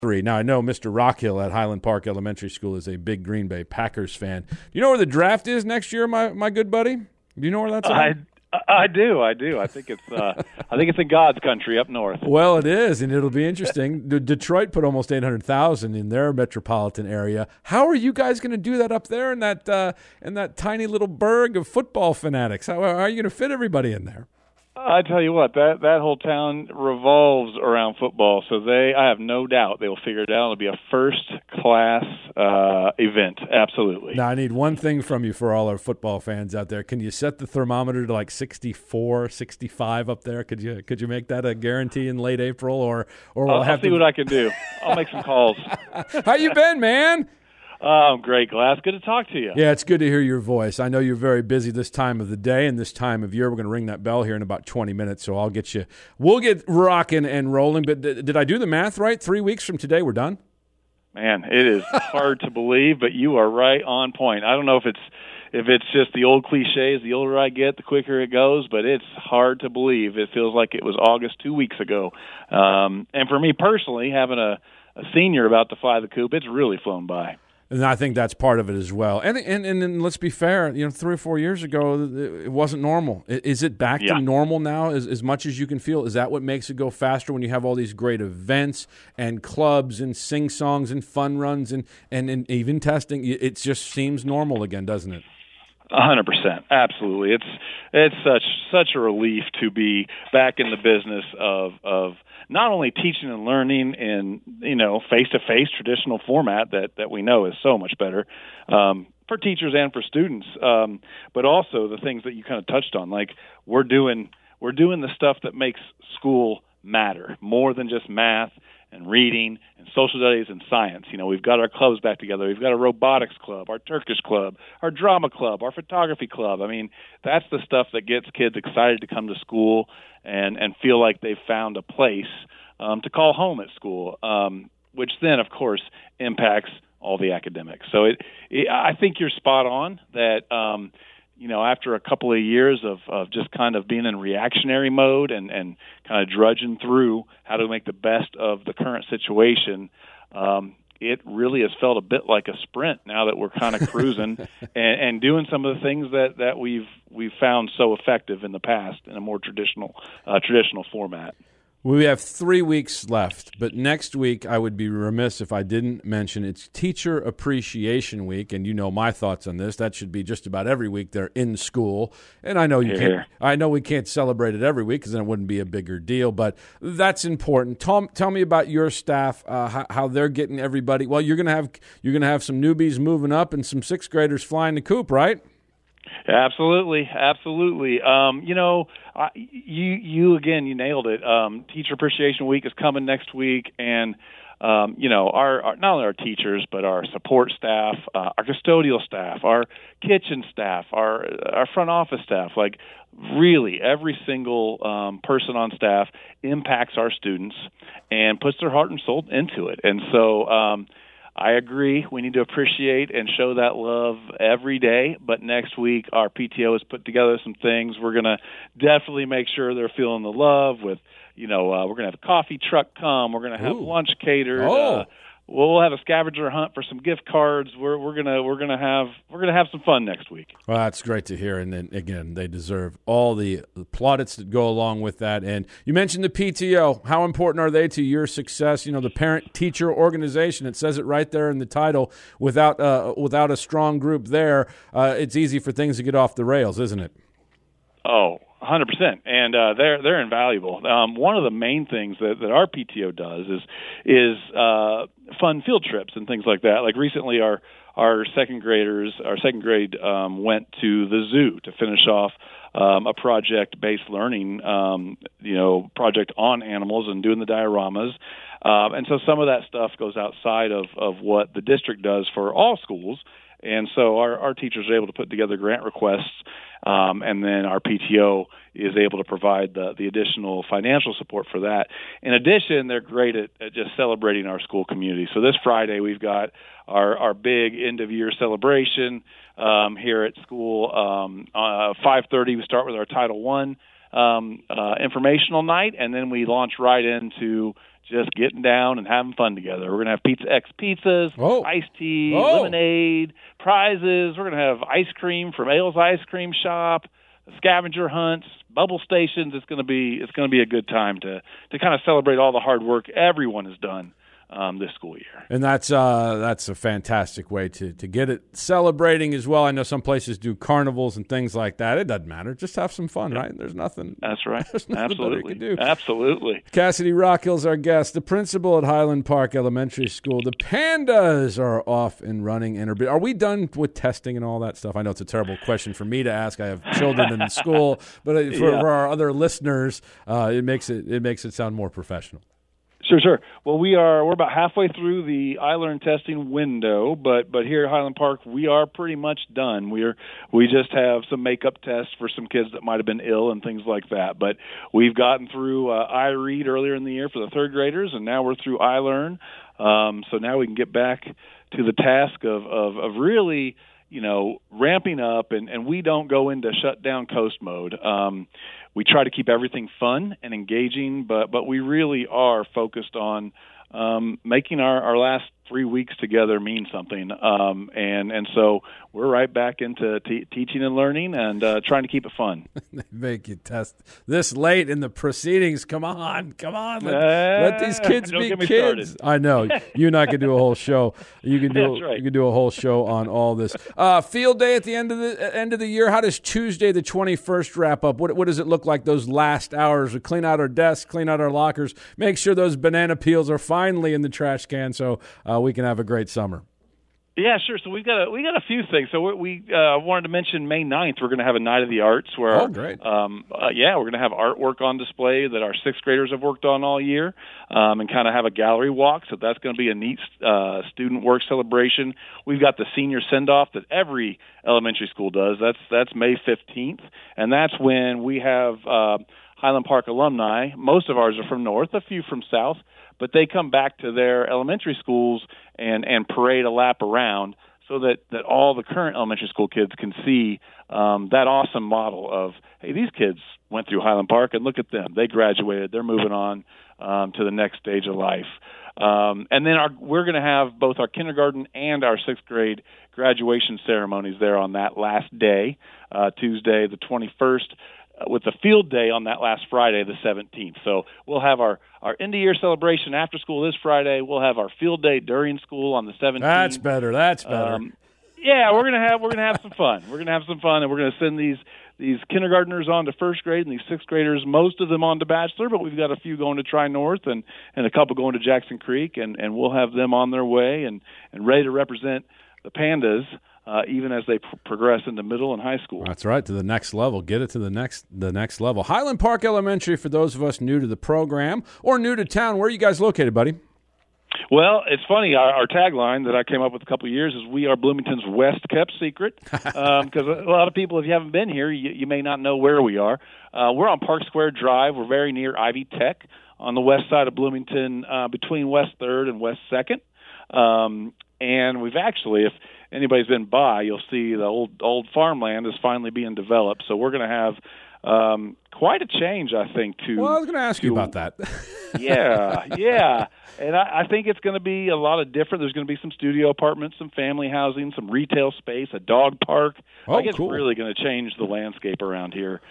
three. Now, I know Mr. Rockhill at Highland Park Elementary School is a big Green Bay Packers fan. Do you know where the draft is next year, my good buddy? Do you know where that's at? I do. I think it's in God's country up north. Well, it is, and it'll be interesting. Detroit put almost 800,000 in their metropolitan area. How are you guys going to do that up there in that tiny little burg of football fanatics? How are you going to fit everybody in there? I tell you what, that whole town revolves around football, so I have no doubt they will figure it out. It'll be a first-class event, absolutely. Now, I need one thing from you for all our football fans out there. Can you set the thermometer to like 64, 65 up there? Could you make that a guarantee in late April, or I'll see what I can do. I'll make some calls. How you been, man? Great, Glass. Good to talk to you. Yeah, it's good to hear your voice. I know you're very busy this time of the day and this time of year. We're going to ring that bell here in about 20 minutes, so we'll get rocking and rolling. But did I do the math right? 3 weeks from today, we're done? Man, it is hard to believe, but you are right on point. I don't know if it's just the old cliches, the older I get, the quicker it goes, but it's hard to believe. It feels like it was August 2 weeks ago. And for me personally, having a senior about to fly the coop, it's really flown by. And I think that's part of it as well. And let's be fair, 3 or 4 years ago, it wasn't normal. Is it back to normal now as much as you can feel? Is that what makes it go faster when you have all these great events and clubs and sing-songs and fun runs and even testing? It just seems normal again, doesn't it? 100%, absolutely. It's such a relief to be back in the business of not only teaching and learning in face-to-face traditional format that we know is so much better for teachers and for students, but also the things that you kind of touched on, like we're doing the stuff that makes school matter more than just math and reading and social studies and science. We've got our clubs back together. We've got a robotics club, our Turkish club, our drama club, our photography club. I mean, that's the stuff that gets kids excited to come to school and feel like they've found a place to call home at school, which then, of course, impacts all the academics. So I think you're spot on that, after a couple of years of just kind of being in reactionary mode and kind of drudging through how to make the best of the current situation, it really has felt a bit like a sprint now that we're kind of cruising and doing some of the things that we've found so effective in the past in a more traditional format. We have 3 weeks left, but next week I would be remiss if I didn't mention it's Teacher Appreciation Week, and you know my thoughts on this. That should be just about every week they're in school, and I know we can't celebrate it every week because then it wouldn't be a bigger deal, but that's important. Tell me about your staff, how they're getting everybody. Well, you're gonna have some newbies moving up and some sixth graders flying the coop, right? Absolutely. You nailed it. Teacher Appreciation Week is coming next week, and our not only our teachers but our support staff, our custodial staff, our kitchen staff, our front office staff, like really every single person on staff impacts our students and puts their heart and soul into it. And so I agree. We need to appreciate and show that love every day. But next week, our PTO has put together some things. We're going to definitely make sure they're feeling the love with, we're going to have a coffee truck come. We're going to have lunch catered. We'll have a scavenger hunt for some gift cards. We're gonna have some fun next week. Well, that's great to hear, and then again, they deserve all the plaudits that go along with that. And you mentioned the PTO. How important are they to your success? The parent-teacher organization. It says it right there in the title. Without a strong group there, it's easy for things to get off the rails, isn't it? Oh, 100%, and they're invaluable. One of the main things that our PTO does is fun field trips and things like that. Like recently, our second grade went to the zoo to finish off a project-based learning project on animals and doing the dioramas. And so some of that stuff goes outside of what the district does for all schools. And so our teachers are able to put together grant requests, and then our PTO is able to provide the additional financial support for that. In addition, they're great at just celebrating our school community. So this Friday, we've got our big end-of-year celebration here at school. 5:30, we start with our Title I informational night, and then we launch right into just getting down and having fun together. We're going to have Pizza X pizzas, iced tea, lemonade, prizes. We're going to have ice cream from Ale's Ice Cream Shop, scavenger hunts, bubble stations. It's going to be a good time to kind of celebrate all the hard work everyone has done this school year. And that's a fantastic way to get it celebrating as well. I know some places do carnivals and things like that. It doesn't matter. Just have some fun, right? There's nothing. That's right. There's nothing better you can do. Absolutely. Cassidy Rockhill's our guest, the principal at Highland Park Elementary School. The Pandas are off and running. Are we done with testing and all that stuff? I know it's a terrible question for me to ask. I have children in school, but for our other listeners, it makes it sound more professional. Sure. Well, we're about halfway through the iLearn testing window, but here at Highland Park, we are pretty much done. We just have some makeup tests for some kids that might have been ill and things like that. But we've gotten through iRead earlier in the year for the third graders, and now we're through iLearn. So now we can get back to the task of really, ramping up, and we don't go into shutdown coast mode. We try to keep everything fun and engaging, but we really are focused on making our last 3 weeks together mean something. And so we're right back into teaching and learning and trying to keep it fun. They make you test this late in the proceedings. Come on. Let these kids be kids. I know. You and I could do a whole show. You can do a whole show on all this. Field day at the end of the year. How does Tuesday the 21st wrap up? What does it look like those last hours? We clean out our desks, clean out our lockers, make sure those banana peels are finally in the trash can so we can have a great summer. Yeah, sure. So we got a few things. So we wanted to mention May 9th. We're going to have a Night of the Arts where great. We're going to have artwork on display that our sixth graders have worked on all year, and kind of have a gallery walk. So that's going to be a neat student work celebration. We've got the senior send-off that every elementary school does. That's May 15th, and that's when we have Highland Park alumni. Most of ours are from North, a few from South, but they come back to their elementary schools and parade a lap around so that all the current elementary school kids can see that awesome model of, hey, these kids went through Highland Park, and look at them. They graduated. They're moving on to the next stage of life. And then we're going to have both our kindergarten and our sixth grade graduation ceremonies there on that last day, Tuesday the 21st, with the field day on that last Friday, the 17th. So we'll have our end-of-year celebration after school this Friday. We'll have our field day during school on the 17th. That's better. Yeah, we're gonna have some fun. We're gonna have some fun, and we're gonna send these kindergartners on to first grade and these sixth graders, most of them on to Bachelor, but we've got a few going to Tri-North and a couple going to Jackson Creek, and we'll have them on their way and ready to represent the Pandas. Even as they progress into middle and high school. That's right, to the next level. Get it to the next level. Highland Park Elementary, for those of us new to the program or new to town, where are you guys located, buddy? Well, it's funny. Our tagline that I came up with a couple of years is "We are Bloomington's West Kept Secret," because a lot of people, if you haven't been here, you may not know where we are. We're on Park Square Drive. We're very near Ivy Tech on the west side of Bloomington, between West 3rd and West 2nd. And we've actually, if anybody's been by, you'll see the old farmland is finally being developed. So we're going to have quite a change, I think. Well, I was going to ask you about that. Yeah. And I think it's going to be a lot of different. There's going to be some studio apartments, some family housing, some retail space, a dog park. It's cool. Really going to change the landscape around here.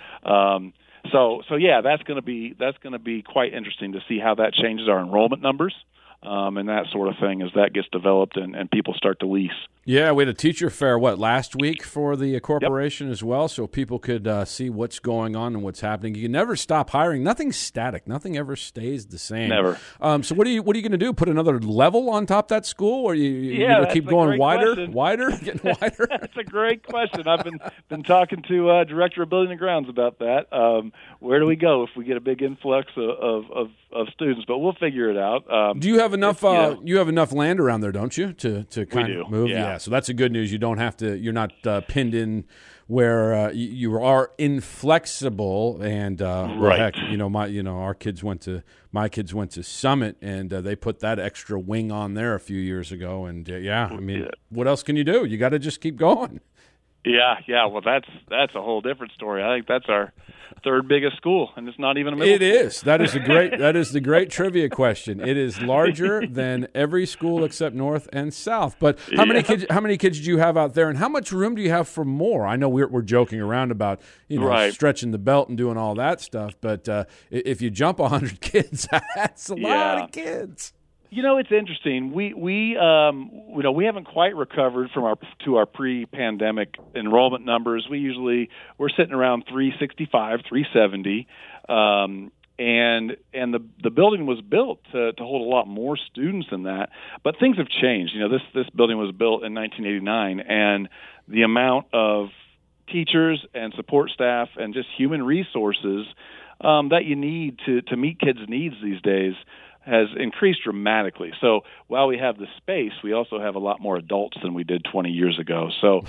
So yeah, that's going to be quite interesting to see how that changes our enrollment numbers. And that sort of thing as that gets developed and people start to lease. Yeah, we had a teacher fair, last week for the corporation as well, so people could see what's going on and what's happening. You can never stop hiring. Nothing's static. Nothing ever stays the same. Never. So what are you going to do? Put another level on top of that school, or you going to keep going wider, getting wider? That's a great question. I've been talking to Director of Building and Grounds about that. Where do we go if we get a big influx of students? But we'll figure it out. Do you have enough? You have enough land around there, don't you, to kind of move? Yeah. So that's a good news. You don't have to. You're not pinned in where you are inflexible. And right. Heck, my kids went to Summit, and they put that extra wing on there a few years ago. And what else can you do? You got to just keep going. Yeah. Well, that's a whole different story. I think that's our third biggest school, and it's not even a middle school. It is. That is the great trivia question. It is larger than every school except North and South. But how many kids do you have out there, and how much room do you have for more? I know we're joking around about stretching the belt and doing all that stuff, but if you jump 100 kids, that's a lot of kids. It's interesting. We haven't quite recovered from our pre-pandemic enrollment numbers. We're sitting around 365, 370, and the building was built to hold a lot more students than that. But things have changed. This building was built in 1989, and the amount of teachers and support staff and just human resources that you need to meet kids' needs these days has increased dramatically. So while we have the space, we also have a lot more adults than we did 20 years ago. So,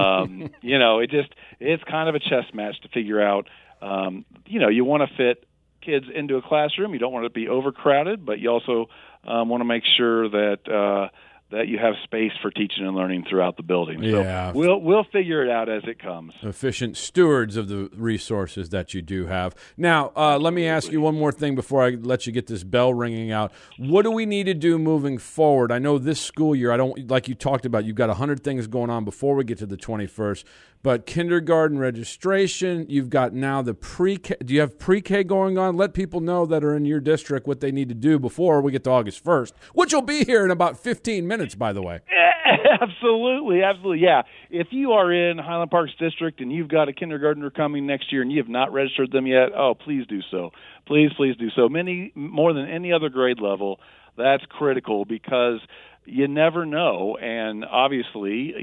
it's kind of a chess match to figure out, you want to fit kids into a classroom. You don't want it to be overcrowded, but you also want to make sure that you have space for teaching and learning throughout the building. Yeah. So we'll figure it out as it comes. Efficient stewards of the resources that you do have. Now, let me ask you one more thing before I let you get this bell ringing out. What do we need to do moving forward? I know this school year, like you talked about, you've got 100 things going on before we get to the 21st. But kindergarten registration, you've got now the pre-K. Do you have pre-K going on? Let people know that are in your district what they need to do before we get to August 1st, which will be here in about 15 minutes, by the way. Absolutely, yeah. If you are in Highland Park's district and you've got a kindergartner coming next year and you have not registered them yet, please do so. Please do so. More than any other grade level, that's critical because you never know, and obviously,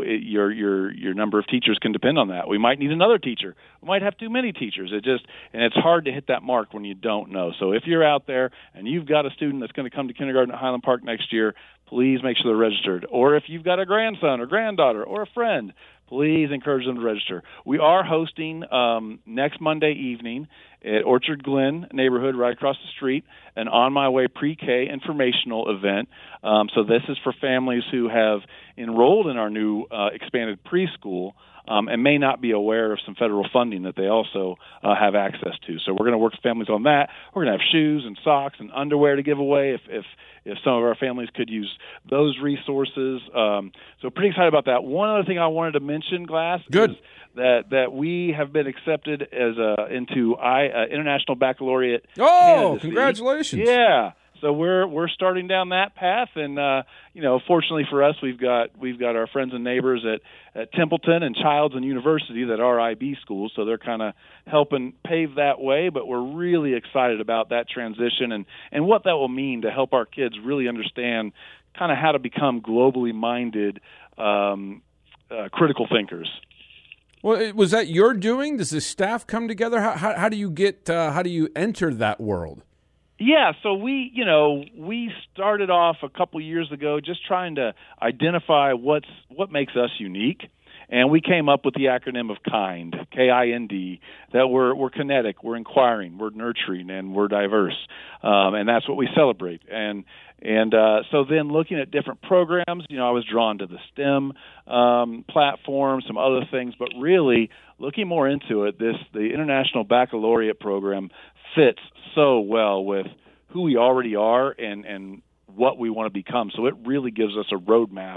your number of teachers can depend on that. We might need another teacher. We might have too many teachers. And it's hard to hit that mark when you don't know. So if you're out there and you've got a student that's going to come to kindergarten at Highland Park next year, please make sure they're registered. Or if you've got a grandson or granddaughter or a friend, please encourage them to register. We are hosting next Monday evening at Orchard Glen neighborhood right across the street, an On My Way pre-K informational event. So this is for families who have enrolled in our new expanded preschool and may not be aware of some federal funding that they also have access to. So we're going to work with families on that. We're going to have shoes and socks and underwear to give away if some of our families could use those resources. So pretty excited about that. One other thing I wanted to mention, Glass, Good. is that we have been accepted as into International Baccalaureate. Oh, candidacy. Congratulations! Yeah. So we're starting down that path, and fortunately for us, we've got our friends and neighbors at Templeton and Childs and University that are IB schools, so they're kind of helping pave that way. But we're really excited about that transition and what that will mean to help our kids really understand kind of how to become globally minded critical thinkers. Well, was that your doing? Does the staff come together? How do you enter that world? Yeah, so we started off a couple years ago just trying to identify what makes us unique, and we came up with the acronym of KIND, K-I-N-D, that we're kinetic, we're inquiring, we're nurturing, and we're diverse, and that's what we celebrate. And so then looking at different programs, I was drawn to the STEM platform, some other things, but really looking more into it, the International Baccalaureate program fits so well with who we already are and what we want to become. So it really gives us a roadmap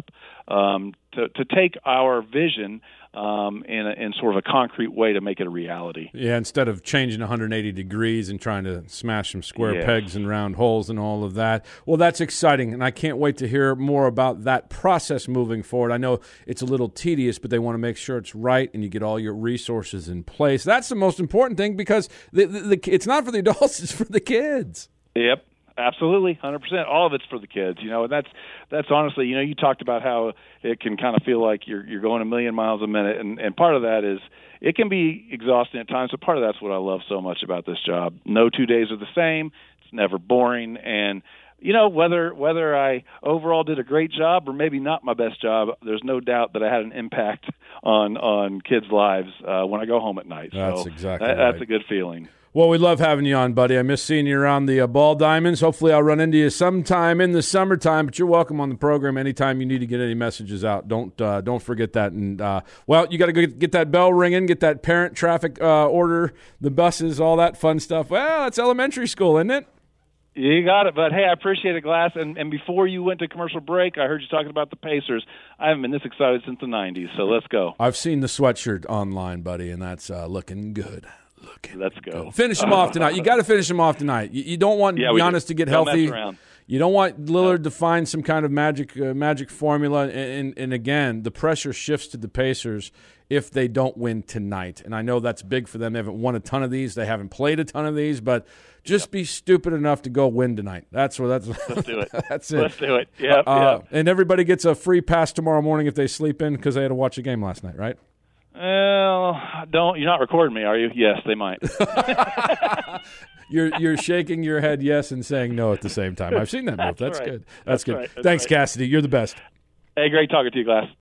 to take our vision in sort of a concrete way to make it a reality. Yeah, instead of changing 180 degrees and trying to smash some square pegs and round holes and all of that. Well, that's exciting, and I can't wait to hear more about that process moving forward. I know it's a little tedious, but they want to make sure it's right and you get all your resources in place. That's the most important thing because it's not for the adults, it's for the kids. Yep. Absolutely, 100%. All of it's for the kids, and that's honestly, you talked about how it can kind of feel like you're going a million miles a minute, and part of that is it can be exhausting at times, but part of that's what I love so much about this job. No 2 days are the same. It's never boring, and whether I overall did a great job or maybe not my best job, there's no doubt that I had an impact on kids' lives when I go home at night. That's so exactly that's right. a good feeling. Well, we love having you on, buddy. I miss seeing you around the Ball Diamonds. Hopefully I'll run into you sometime in the summertime, but you're welcome on the program anytime you need to get any messages out. Don't forget that. And, well, you got to go get that bell ringing, get that parent traffic order, the buses, all that fun stuff. Well, it's elementary school, isn't it? You got it, but hey, I appreciate it, Glass. And before you went to commercial break, I heard you talking about the Pacers. I haven't been this excited since the 90s, so let's go. I've seen the sweatshirt online, buddy, and that's looking good. Let's go. Finish them off tonight. You got to finish them off tonight. You don't want Giannis to get healthy. You don't want Lillard to find some kind of magic formula. And again, the pressure shifts to the Pacers if they don't win tonight. And I know that's big for them. They haven't won a ton of these. They haven't played a ton of these. But just be stupid enough to go win tonight. Let's do it. That's it. Let's do it. Yeah. And everybody gets a free pass tomorrow morning if they sleep in because they had to watch a game last night, right? Well, you're not recording me, are you? Yes, they might. You're shaking your head yes and saying no at the same time. I've seen that move. That's right. good. That's good. Right. Thanks, right. Cassidy. You're the best. Hey, great talking to you, Glass.